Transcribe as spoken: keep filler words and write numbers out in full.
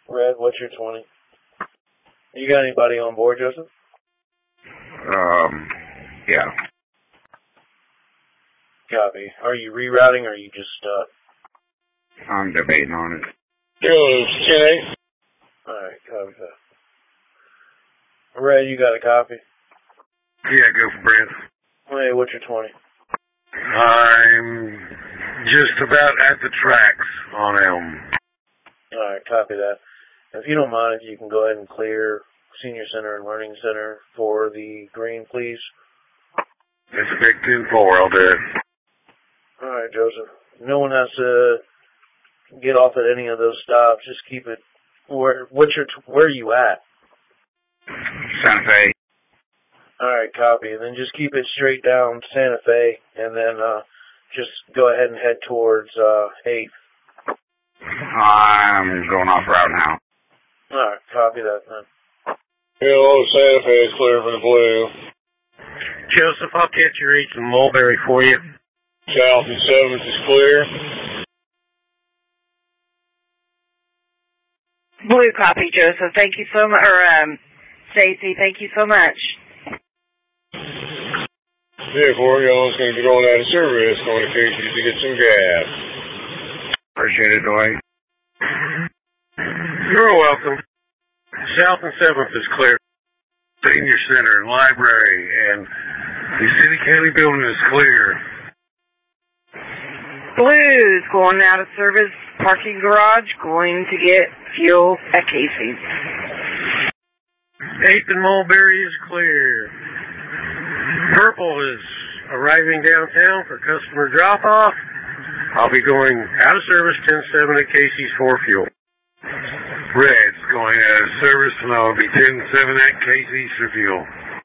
Red, what's your twenty? You got anybody on board, Joseph? Um, yeah. Copy. Are you rerouting or are you just stuck? I'm debating on it. Okay. Alright, copy that. Red, you got a copy? Yeah, go for Brent. Hey, what's your twenty? I'm just about at the tracks on Elm. Alright, copy that. If you don't mind, if you can go ahead and clear Senior Center and Learning Center for the green, please. It's a big ten four, I'll do it. Alright, Joseph. No one has to get off at any of those stops. Just keep it. Where? What's your? Where are you at? Santa Fe. Alright, copy. And then just keep it straight down Santa Fe, and then uh, just go ahead and head towards uh, eighth. I'm going off route now. Alright, copy that then. Hello, Santa Fe is clear for the blue. Joseph, I'll catch your eighth and Mulberry for you. South and seventh is clear. Blue copy, Joseph. Thank you so much. Or, um, Stacy, thank you so much. Vehicle Orion's going to be going out of service, going to Casey's to get some gas. Appreciate it, Dwight. You're welcome. South and seventh is clear. Senior Center, Library, and the City County building is clear. Blues going out of service, parking garage, going to get fuel at Casey's. eighth and Mulberry is clear. Purple is arriving downtown for customer drop-off. I'll be going out of service ten seven at Casey's for fuel. Red's going out of service and I'll be ten seven at Casey's for fuel.